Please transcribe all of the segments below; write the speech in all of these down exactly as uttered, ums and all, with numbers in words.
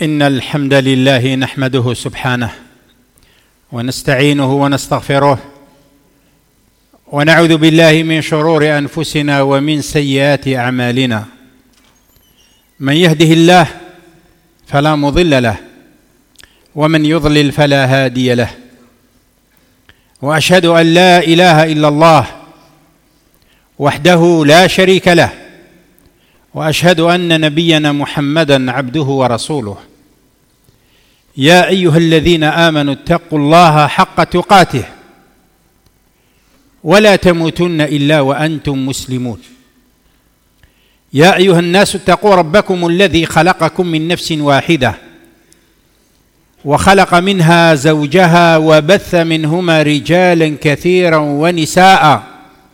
إن الحمد لله نحمده سبحانه ونستعينه ونستغفره ونعوذ بالله من شرور أنفسنا ومن سيئات أعمالنا. من يهده الله فلا مضل له ومن يضلل فلا هادي له، وأشهد أن لا إله إلا الله وحده لا شريك له، وأشهد أن نبينا محمدًا عبده ورسوله. يا أيها الذين آمنوا اتقوا الله حق تقاته ولا تموتن إلا وأنتم مسلمون. يا أيها الناس اتقوا ربكم الذي خلقكم من نفس واحدة وخلق منها زوجها وبث منهما رجالا كثيرا ونساء،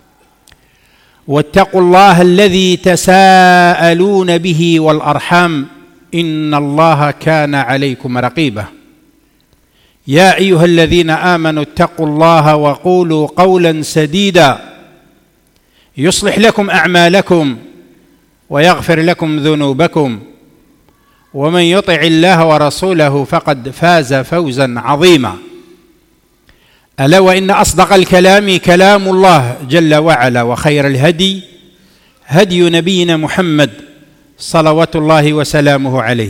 واتقوا الله الذي تساءلون به والأرحام إن الله كان عليكم رقيبا. يا أيها الذين آمنوا اتقوا الله وقولوا قولا سديدا يصلح لكم أعمالكم ويغفر لكم ذنوبكم، ومن يطع الله ورسوله فقد فاز فوزا عظيما. ألا وإن أصدق الكلام كلام الله جل وعلا، وخير الهدي هدي نبينا محمد صلوات الله وسلامه عليه،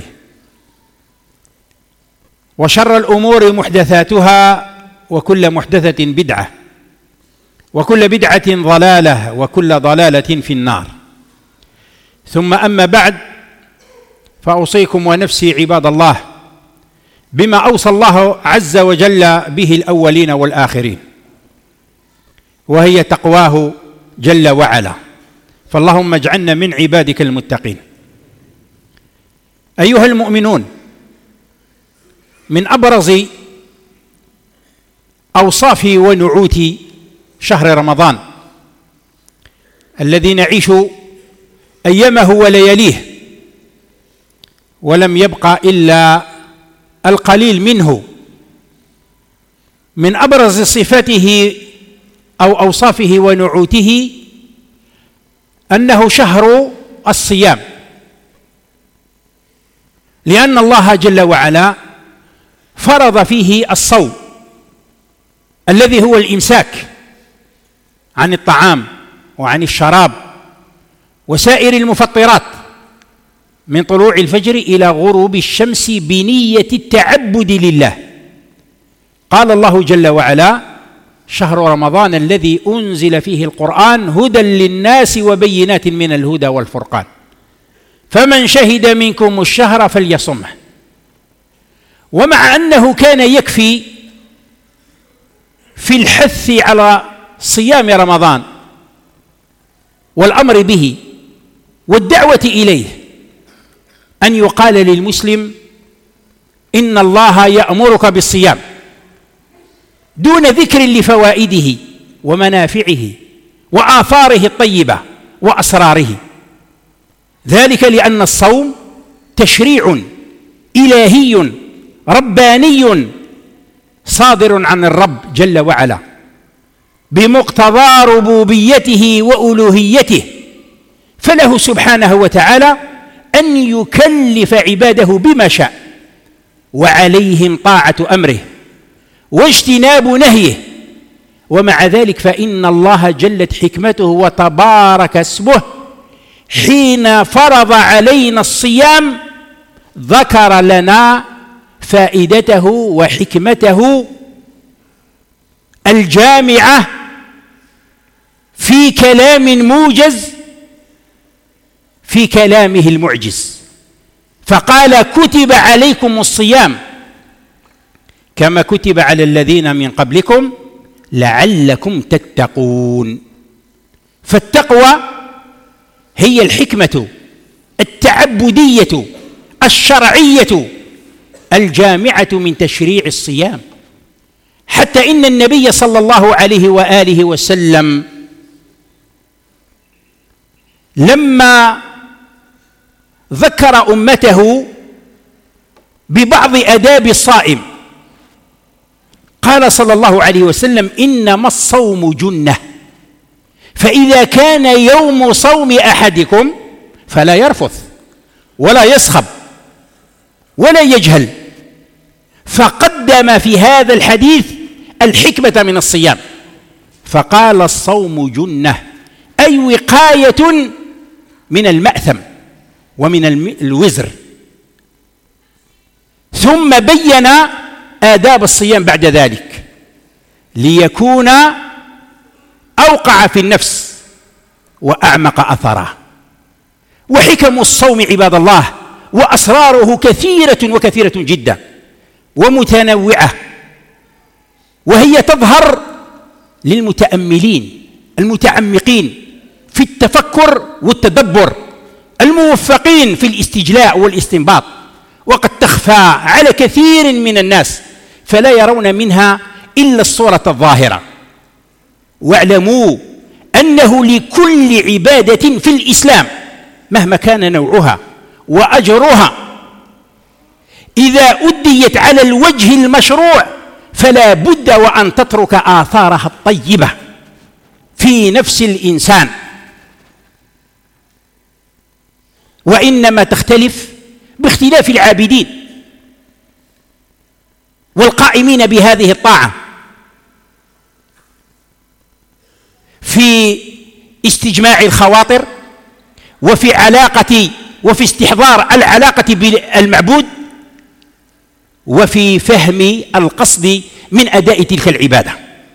وشر الأمور محدثاتها وكل محدثة بدعة وكل بدعة ضلالة وكل ضلالة في النار. ثم أما بعد، فأوصيكم ونفسي عباد الله بما أوصى الله عز وجل به الأولين والآخرين، وهي تقواه جل وعلا. فاللهم اجعلنا من عبادك المتقين. أيها المؤمنون، من أبرز أوصاف ونعوت شهر رمضان الذي نعيش أيامه ولياليه ولم يبقى إلا القليل منه، من أبرز صفاته أو أوصافه ونعوته أنه شهر الصيام، لأن الله جل وعلا فرض فيه الصوم الذي هو الإمساك عن الطعام وعن الشراب وسائر المفطرات من طلوع الفجر إلى غروب الشمس بنية التعبد لله. قال الله جل وعلا: شهر رمضان الذي أنزل فيه القرآن هدى للناس وبينات من الهدى والفرقان، فمن شهد منكم الشهر فليصمه. ومع أنه كان يكفي في الحث على صيام رمضان والأمر به والدعوة إليه أن يقال للمسلم إن الله يأمرك بالصيام، دون ذكر لفوائده ومنافعه وآثاره الطيبة وأسراره، ذلك لأن الصوم تشريع إلهي رباني صادر عن الرب جل وعلا بمقتضى ربوبيته وألوهيته، فله سبحانه وتعالى أن يكلف عباده بما شاء، وعليهم طاعة أمره واجتناب نهيه. ومع ذلك فإن الله جلت حكمته وتبارك اسمه حين فرض علينا الصيام ذكر لنا فائدته وحكمته الجامعة في كلام موجز في كلامه المعجز، فقال: كتب عليكم الصيام كما كتب على الذين من قبلكم لعلكم تتقون. فالتقوى هي الحكمة التعبدية الشرعية الجامعة من تشريع الصيام، حتى إن النبي صلى الله عليه وآله وسلم لما ذكر أمته ببعض آداب الصائم قال صلى الله عليه وسلم: إنما الصوم جنة، فإذا كان يوم صوم أحدكم فلا يرفث ولا يصخب ولا يجهل، فقدم في هذا الحديث الحكمة من الصيام، فقال الصوم جنة، أي وقاية من المأثم ومن الوزر. ثم بين آداب الصيام بعد ذلك ليكون أوقع في النفس وأعمق أثره. وحكم الصوم عباد الله وأسراره كثيرة وكثيرة جدا ومتنوعة، وهي تظهر للمتأملين المتعمقين في التفكر والتدبر، الموفقين في الاستجلاء والاستنباط، وقد تخفى على كثير من الناس فلا يرون منها إلا الصورة الظاهرة. واعلموا أنه لكل عبادة في الإسلام مهما كان نوعها وأجرها إذا أديت على الوجه المشروع فلا بد وأن تترك آثارها الطيبة في نفس الإنسان، وإنما تختلف باختلاف العابدين والقائمين بهذه الطاعة في استجماع الخواطر وفي علاقة وفي استحضار العلاقة بالمعبود وفي فهم القصد من أداء تلك العبادة.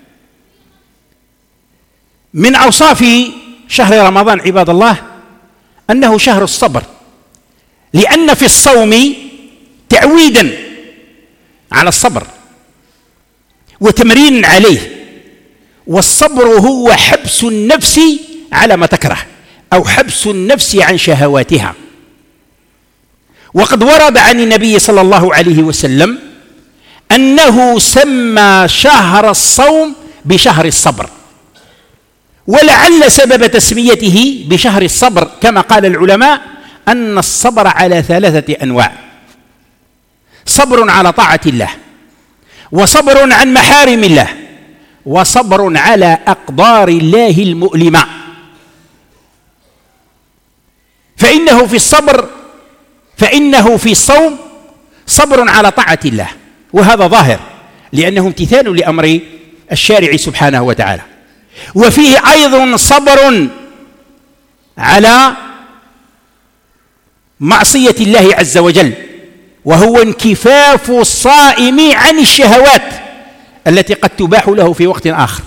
من أوصاف شهر رمضان عباد الله أنه شهر الصبر، لأن في الصوم تعويدا على الصبر وتمرين عليه، والصبر هو حبس النفس على ما تكره أو حبس النفس عن شهواتها. وقد ورد عن النبي صلى الله عليه وسلم أنه سمى شهر الصوم بشهر الصبر، ولعل سبب تسميته بشهر الصبر كما قال العلماء أن الصبر على ثلاثة أنواع: صبر على طاعة الله، وصبر عن محارم الله، وصبر على أقدار الله المؤلمة. فإنه في الصبر فإنه في الصوم صبر على طاعة الله، وهذا ظاهر لأنه امتثال لأمر الشارع سبحانه وتعالى، وفيه أيضا صبر على معصية الله عز وجل، وهو انكفاف الصائم عن الشهوات التي قد تباح له في وقت آخر،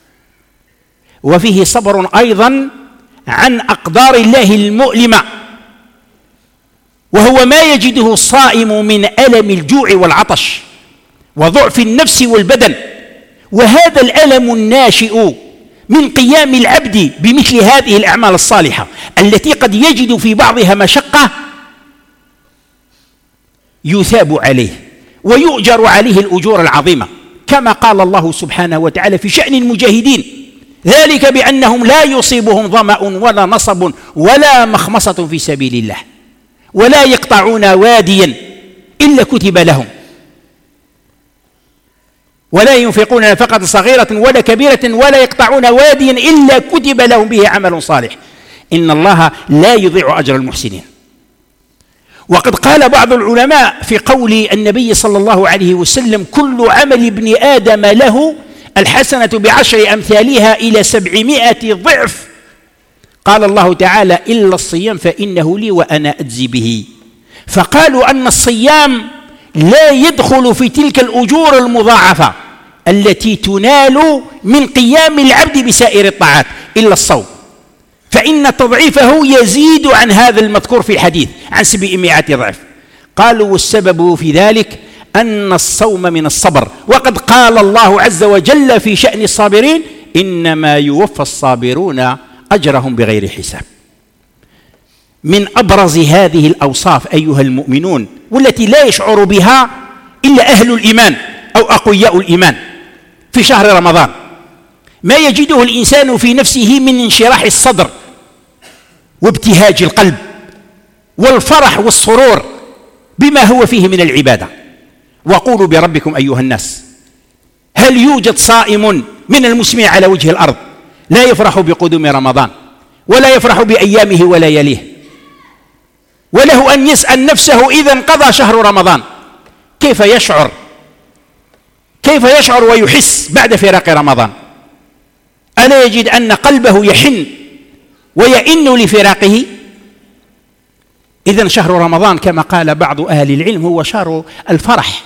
وفيه صبر أيضا عن أقدار الله المؤلمة، وهو ما يجده الصائم من ألم الجوع والعطش وضعف النفس والبدن، وهذا الألم الناشئ من قيام العبد بمثل هذه الأعمال الصالحة التي قد يجد في بعضها مشقة يثاب عليه ويؤجر عليه الأجور العظيمة، كما قال الله سبحانه وتعالى في شأن المجاهدين: ذلك بأنهم لا يصيبهم ظمأ ولا نصب ولا مخمصة في سبيل الله ولا يقطعون واديا إلا كتب لهم ولا ينفقون نفقة صغيرة ولا كبيرة ولا يقطعون واديا إلا كتب لهم به عمل صالح إن الله لا يضيع أجر المحسنين. وقد قال بعض العلماء في قول النبي صلى الله عليه وسلم: كل عمل ابن آدم له الحسنة بعشر أمثالها إلى سبعمائة ضعف، قال الله تعالى: إلا الصيام فإنه لي وأنا أجزي به. فقالوا أن الصيام لا يدخل في تلك الأجور المضاعفة التي تنال من قيام العبد بسائر الطاعات إلا الصوم، فإن تضعيفه يزيد عن هذا المذكور في الحديث عن سبعمائة ضعف. قالوا: والسبب في ذلك أن الصوم من الصبر، وقد قال الله عز وجل في شأن الصابرين: إنما يوفى الصابرون أجرهم بغير حساب. من أبرز هذه الأوصاف أيها المؤمنون، والتي لا يشعر بها إلا أهل الإيمان أو أقوياء الإيمان في شهر رمضان، ما يجده الإنسان في نفسه من انشراح الصدر وابتهاج القلب والفرح والسرور بما هو فيه من العبادة. وقولوا بربكم أيها الناس: هل يوجد صائم من المسلمين على وجه الأرض لا يفرح بقدوم رمضان ولا يفرح بأيامه ولياليه وله أن يسأل نفسه إذا انقضى شهر رمضان كيف يشعر كيف يشعر ويحس بعد فراق رمضان؟ ألا يجد أن قلبه يحن ويئن لفراقه؟ إذن شهر رمضان كما قال بعض أهل العلم هو شهر الفرح،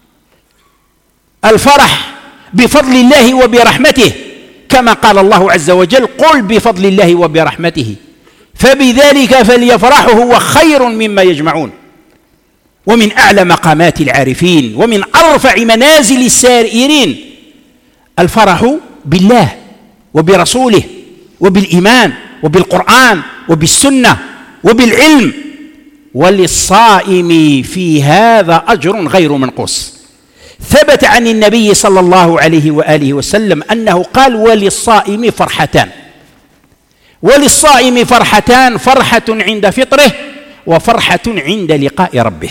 الفرح بفضل الله وبرحمته، كما قال الله عز وجل: قل بفضل الله وبرحمته فبذلك فليفرحوا هو خير مما يجمعون. ومن أعلى مقامات العارفين ومن أرفع منازل السائرين الفرح بالله وبرسوله وبالإيمان وبالقرآن وبالسنة وبالعلم، وللصائم في هذا أجر غير منقوص. ثبت عن النبي صلى الله عليه وآله وسلم أنه قال: وللصائم فرحتان، وللصائم فرحتان، فرحة عند فطره وفرحة عند لقاء ربه.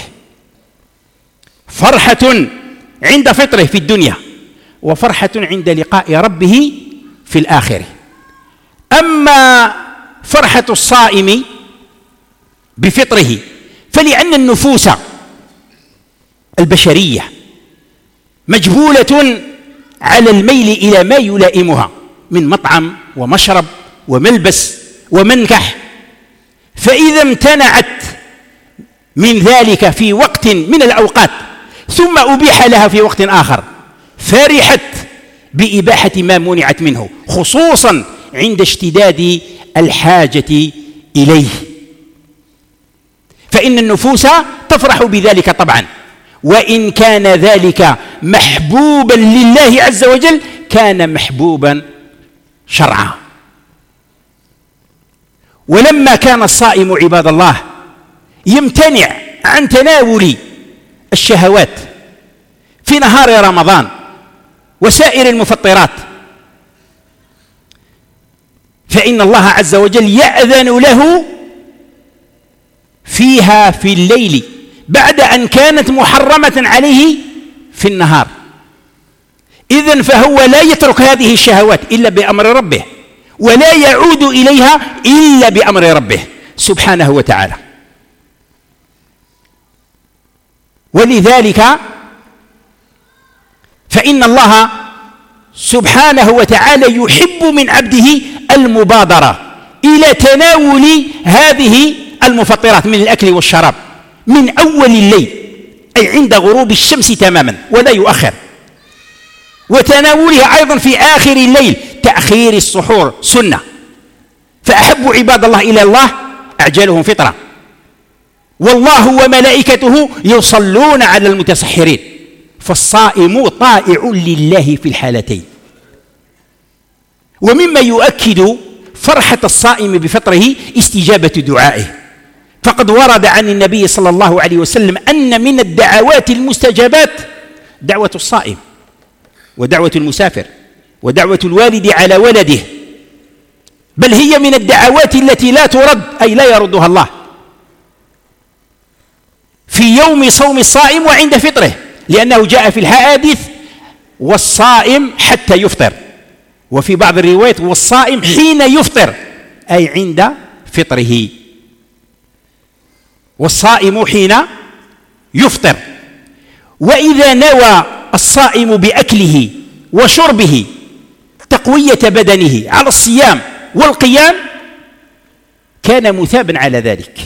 فرحة عند فطره في الدنيا وفرحة عند لقاء ربه في الآخرة. أما فرحة الصائم بفطره فلأن النفوس البشرية مجبولة على الميل إلى ما يلائمها من مطعم ومشرب وملبس ومنكح، فإذا امتنعت من ذلك في وقت من الأوقات ثم أبيح لها في وقت آخر فرحت بإباحة ما منعت منه، خصوصا عند اشتداد الحاجة إليه، فإن النفوس تفرح بذلك طبعا، وإن كان ذلك محبوبا لله عز وجل كان محبوبا شرعا. ولما كان الصائم عباد الله يمتنع عن تناول الشهوات في نهار رمضان وسائر المفطرات، فإن الله عز وجل يأذن له فيها في الليل بعد أن كانت محرمة عليه في النهار. إذن فهو لا يترك هذه الشهوات إلا بأمر ربه، ولا يعود إليها إلا بأمر ربه سبحانه وتعالى. ولذلك فإن الله سبحانه وتعالى يحب من عبده المبادرة إلى تناول هذه المفطرات من الأكل والشراب من أول الليل، أي عند غروب الشمس تماما ولا يؤخر، وتناولها أيضا في آخر الليل. تأخير السحور سنة، فأحب عباد الله إلى الله أعجلهم فطرة، والله وملائكته يصلون على المتسحرين، فالصائم طائع لله في الحالتين. ومما يؤكد فرحة الصائم بفطره استجابة دعائه، فقد ورد عن النبي صلى الله عليه وسلم أن من الدعوات المستجابات دعوة الصائم ودعوة المسافر ودعوة الوالد على ولده، بل هي من الدعوات التي لا ترد، أي لا يردها الله في يوم صوم الصائم وعند فطره، لأنه جاء في الحديث: والصائم حتى يفطر، وفي بعض الروايات: والصائم حين يفطر، أي عند فطره، والصائم حين يفطر. وإذا نوى الصائم بأكله وشربه تقوية بدنه على الصيام والقيام كان مثابا على ذلك.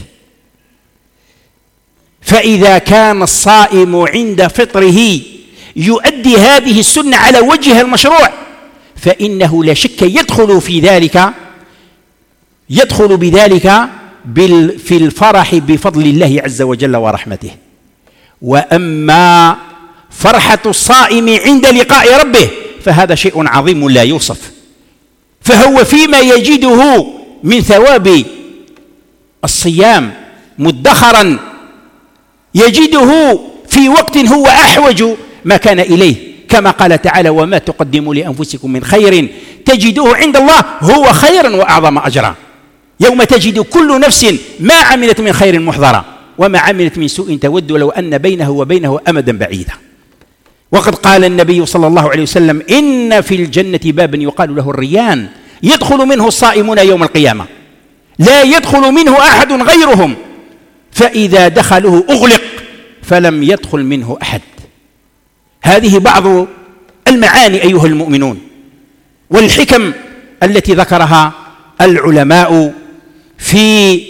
فإذا كان الصائم عند فطره يؤدي هذه السنة على وجه المشروع فإنه لا شك يدخل في ذلك يدخل بذلك في الفرح بفضل الله عز وجل ورحمته. وأما فرحة الصائم عند لقاء ربه فهذا شيء عظيم لا يوصف، فهو فيما يجده من ثواب الصيام مدخرا يجده في وقت هو أحوج ما كان إليه، كما قال تعالى: وما تقدموا لأنفسكم من خير تجدوه عند الله هو خيرا وأعظم أجرا، يوم تجد كل نفس ما عملت من خير محضرا وما عملت من سوء تود لو أن بينه وبينه أمدا بعيدا. وقد قال النبي صلى الله عليه وسلم: إن في الجنة بابا يقال له الريان يدخل منه الصائمون يوم القيامة لا يدخل منه أحد غيرهم فإذا دخلوه أغلق فلم يدخل منه أحد. هذه بعض المعاني أيها المؤمنون والحكم التي ذكرها العلماء في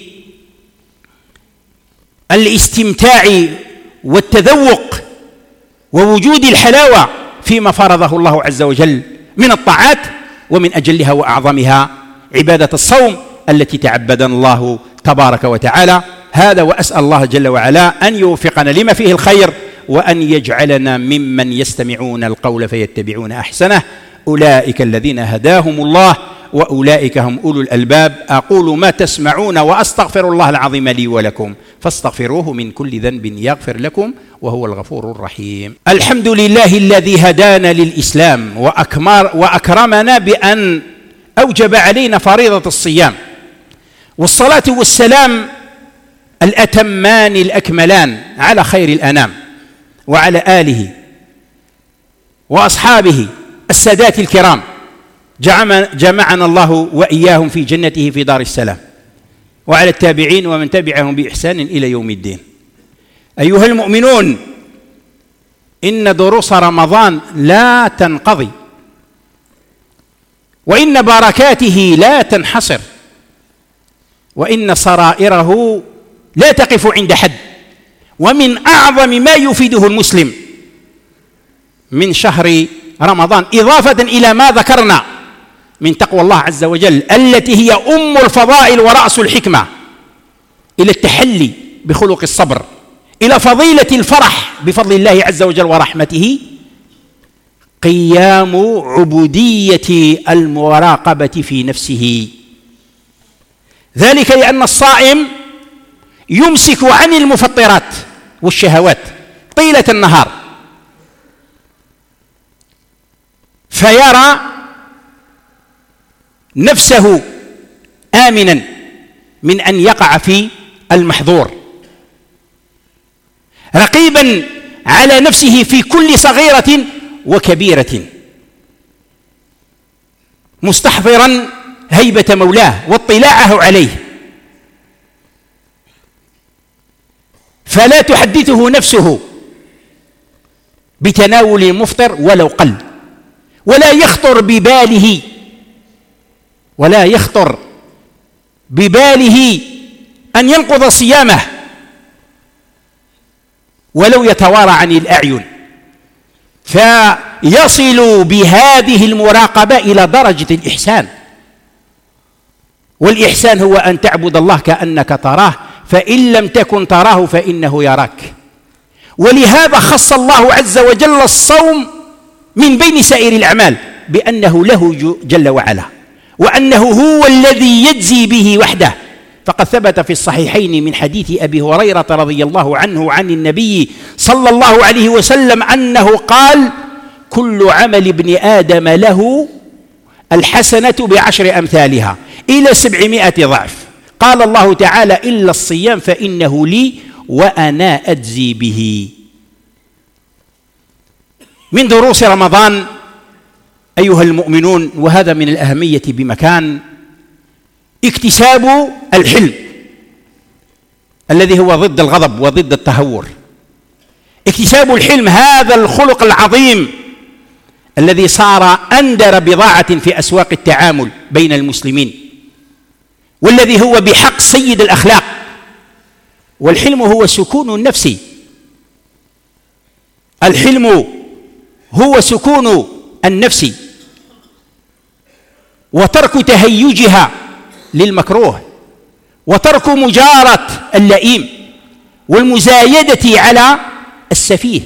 الاستمتاع والتذوق ووجود الحلاوة فيما فرضه الله عز وجل من الطاعات، ومن أجلها وأعظمها عبادة الصوم التي تعبدنا الله تبارك وتعالى. هذا، وأسأل الله جل وعلا أن يوفقنا لما فيه الخير، وأن يجعلنا ممن يستمعون القول فيتبعون أحسنه. أولئك الذين هداهم الله وأولئك هم أولو الألباب. أقول ما تسمعون وأستغفر الله العظيم لي ولكم فاستغفروه من كل ذنب يغفر لكم وهو الغفور الرحيم. الحمد لله الذي هدانا للإسلام وأكمر وأكرمنا بأن أوجب علينا فريضة الصيام، والصلاة والسلام الأتمان الأكملان على خير الأنام وعلى آله وأصحابه السادات الكرام، جمعنا الله وإياهم في جنته في دار السلام، وعلى التابعين ومن تبعهم بإحسان إلى يوم الدين. أيها المؤمنون، إن دروس رمضان لا تنقضي، وإن بركاته لا تنحصر، وإن سرائره لا تقف عند حد. ومن أعظم ما يفيده المسلم من شهر رمضان، إضافة إلى ما ذكرنا من تقوى الله عز وجل التي هي أم الفضائل ورأس الحكمة، إلى التحلي بخلق الصبر، إلى فضيلة الفرح بفضل الله عز وجل ورحمته، قيام عبودية المراقبة في نفسه. ذلك لأن الصائم يمسك عن المفطرات والشهوات طيلة النهار، فيرى نفسه آمنا من أن يقع في المحظور، رقيبا على نفسه في كل صغيرة وكبيرة، مستحضرا هيبة مولاه واطلاعه عليه، فلا تحدثه نفسه بتناول المفطر ولو قل، ولا يخطر بباله ولا يخطر بباله أن ينقض صيامه ولو يتوارى عن الأعين. فيصل بهذه المراقبة إلى درجة الإحسان، والإحسان هو أن تعبد الله كأنك تراه، فإن لم تكن تراه فإنه يراك. ولهذا خص الله عز وجل الصوم من بين سائر الأعمال بأنه له جل وعلا، وأنه هو الذي يجزي به وحده. فقد ثبت في الصحيحين من حديث أبي هريرة رضي الله عنه عن النبي صلى الله عليه وسلم أنه قال: كل عمل ابن آدم له الحسنة بعشر أمثالها إلى سبعمائة ضعف. قال الله تعالى: إلا الصيام فإنه لي وأنا أجزي به. من دروس رمضان أيها المؤمنون، وهذا من الأهمية بمكان، اكتساب الحلم الذي هو ضد الغضب وضد التهور. اكتساب الحلم، هذا الخلق العظيم الذي صار أندر بضاعة في أسواق التعامل بين المسلمين، والذي هو بحق سيد الأخلاق. والحلم هو سكون النفس، الحلم هو سكون النفس وترك تهيجها للمكروه، وترك مجارة اللئيم، والمزايدة على السفيه،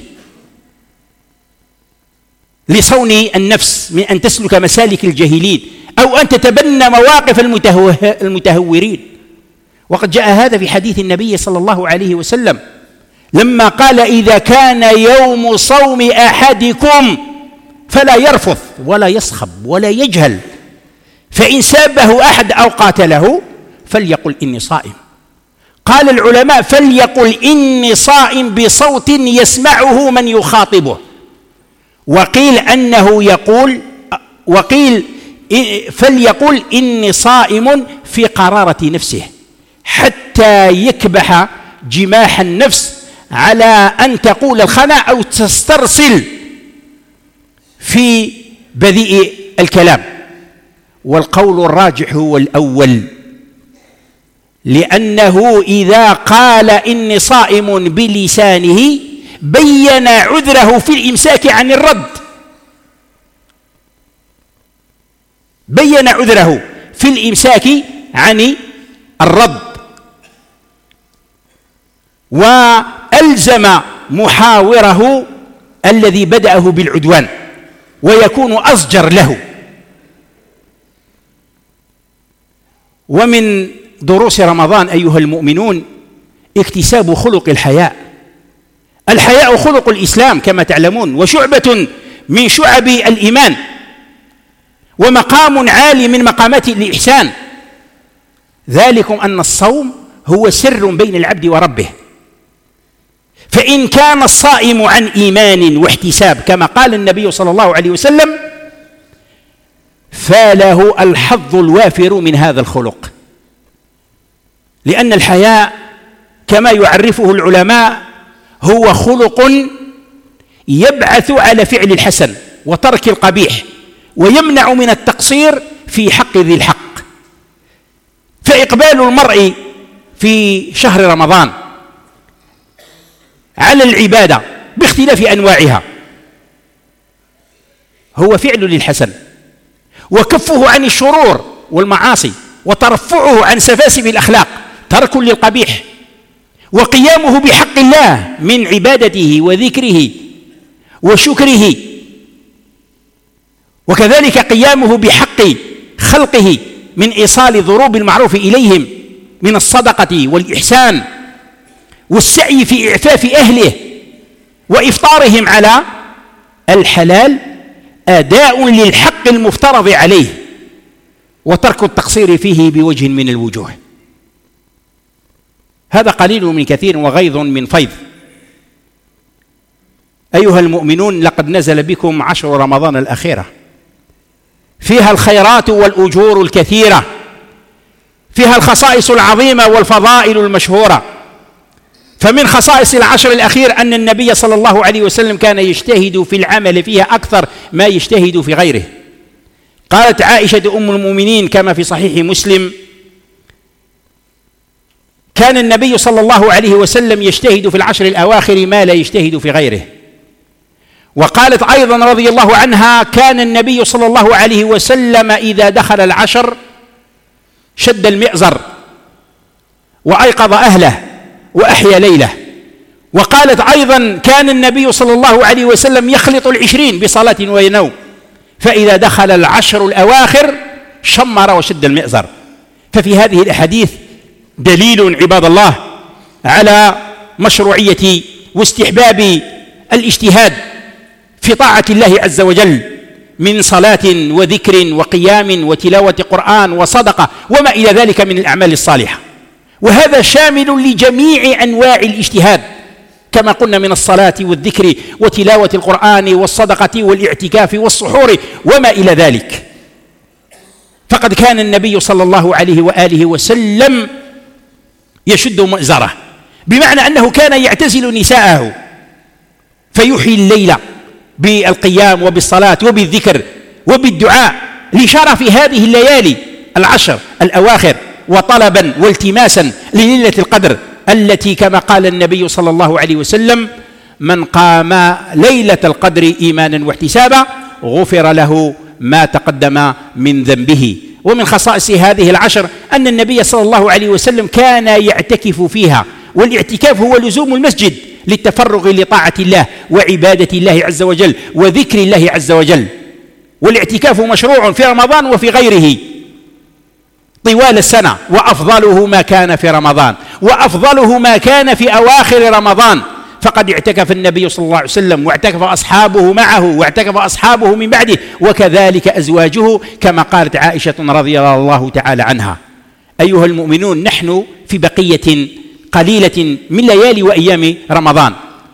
لصون النفس من أن تسلك مسالك الجاهلين أو أن تتبنى مواقف المتهورين. وقد جاء هذا في حديث النبي صلى الله عليه وسلم لما قال: إذا كان يوم صوم أحدكم فلا يرفث ولا يصخب ولا يجهل، فإن سابه أحد أو قاتله فليقل إني صائم. قال العلماء: فليقل إني صائم بصوت يسمعه من يخاطبه. وقيل أنه يقول وقيل فليقل إني صائم في قرارة نفسه، حتى يكبح جماح النفس على أن تقول الخنا أو تسترسل في بذيء الكلام. والقول الراجح هو الأول، لأنه إذا قال إني صائم بلسانه بين عذره في الإمساك عن الرد، بين عذره في الإمساك عن الرد، وألزم محاوره الذي بدأه بالعدوان ويكون أزجر له. ومن دروس رمضان أيها المؤمنون اكتساب خلق الحياء. الحياء خلق الإسلام كما تعلمون، وشعبة من شعب الإيمان، ومقام عالي من مقامات الإحسان. ذلكم أن الصوم هو سر بين العبد وربه، فإن كان الصائم عن إيمان واحتساب كما قال النبي صلى الله عليه وسلم فله الحظ الوافر من هذا الخلق، لأن الحياء كما يعرفه العلماء هو خلق يبعث على فعل الحسن وترك القبيح، ويمنع من التقصير في حق ذي الحق. فإقبال المرء في شهر رمضان على العبادة باختلاف أنواعها هو فعل للحسن، وكفه عن الشرور والمعاصي، وترفعه عن سفاسف الأخلاق ترك للقبيح، وقيامه بحق الله من عبادته وذكره وشكره، وكذلك قيامه بحق خلقه من إيصال ضروب المعروف إليهم من الصدقة والإحسان، والسعي في إعفاف أهله وإفطارهم على الحلال أداء للحق المفترض عليه، وترك التقصير فيه بوجه من الوجوه. هذا قليل من كثير وغيظ من فيض. أيها المؤمنون لقد نزل بكم عشر رمضان الأخيرة، فيها الخيرات والأجور الكثيرة، فيها الخصائص العظيمة والفضائل المشهورة. فمن خصائص العشر الأخير أن النبي صلى الله عليه وسلم كان يجتهد في العمل فيها أكثر ما يجتهد في غيره. قالت عائشة أم المؤمنين كما في صحيح مسلم: كان النبي صلى الله عليه وسلم يجتهد في العشر الأواخر ما لا يجتهد في غيره. وقالت أيضا رضي الله عنها: كان النبي صلى الله عليه وسلم إذا دخل العشر شد المئزر وأيقظ أهله وأحيا ليله. وقالت أيضا: كان النبي صلى الله عليه وسلم يخلط العشرين بصلاة ونوم، فإذا دخل العشر الأواخر شمر وشد المئزر. ففي هذه الأحاديث دليل عباد الله على مشروعية واستحباب الاجتهاد في طاعة الله عز وجل من صلاة وذكر وقيام وتلاوة قرآن وصدقة وما إلى ذلك من الأعمال الصالحة. وهذا شامل لجميع أنواع الاجتهاد كما قلنا من الصلاة والذكر وتلاوة القرآن والصدقة والاعتكاف والسحور وما إلى ذلك. فقد كان النبي صلى الله عليه وآله وسلم يشد مئزره، بمعنى أنه كان يعتزل نساءه فيحيي الليل بالقيام وبالصلاة وبالذكر وبالدعاء لشرف هذه الليالي العشر الأواخر، وطلبا والتماسا لليلة القدر التي كما قال النبي صلى الله عليه وسلم: من قام ليلة القدر إيمانا واحتسابا غفر له ما تقدم من ذنبه. ومن خصائص هذه العشر أن النبي صلى الله عليه وسلم كان يعتكف فيها، والاعتكاف هو لزوم المسجد للتفرغ لطاعة الله وعبادة الله عز وجل وذكر الله عز وجل. والاعتكاف مشروع في رمضان وفي غيره طوال السنة، وأفضله ما كان في رمضان، وأفضله ما كان في أواخر رمضان. فقد اعتكف النبي صلى الله عليه وسلم واعتكف أصحابه معه واعتكف أصحابه من بعده، وكذلك أزواجه كما قالت عائشة رضي الله تعالى عنها. أيها المؤمنون، نحن في بقية قليلة من ليالي وأيام رمضان،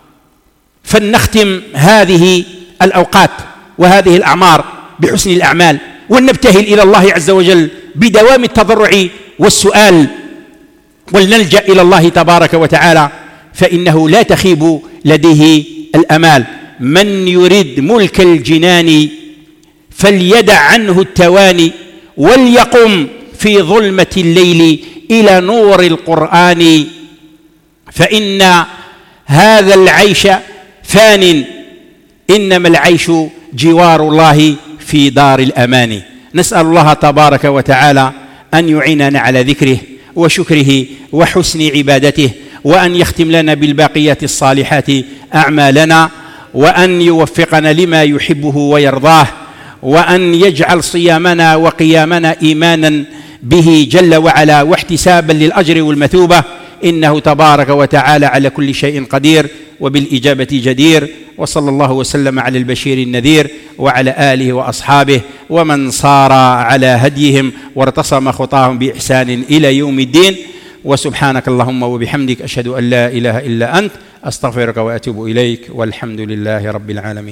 فلنختم هذه الأوقات وهذه الأعمار بحسن الأعمال، ونبتهل إلى الله عز وجل بدوام التضرع والسؤال ولنلجأ إلى الله تبارك وتعالى، فإنه لا تخيب لديه الأمال. من يرد ملك الجنان فليدع عنه التواني، وليقم في ظلمة الليل إلى نور القرآن، فإن هذا العيش فان، إنما العيش جوار الله في دار الأمان. نسأل الله تبارك وتعالى أن يعيننا على ذكره وشكره وحسن عبادته، وأن يختم لنا بالباقيات الصالحات أعمالنا، وأن يوفقنا لما يحبه ويرضاه، وأن يجعل صيامنا وقيامنا إيمانا به جل وعلا واحتسابا للأجر والمثوبة، إنه تبارك وتعالى على كل شيء قدير وبالإجابة جدير. وصلى الله وسلم على البشير النذير وعلى آله وأصحابه ومن صار على هديهم وارتصم خطاهم بإحسان إلى يوم الدين. وسبحانك اللهم وبحمدك، أشهد أن لا إله إلا أنت، أستغفرك وأتوب إليك، والحمد لله رب العالمين.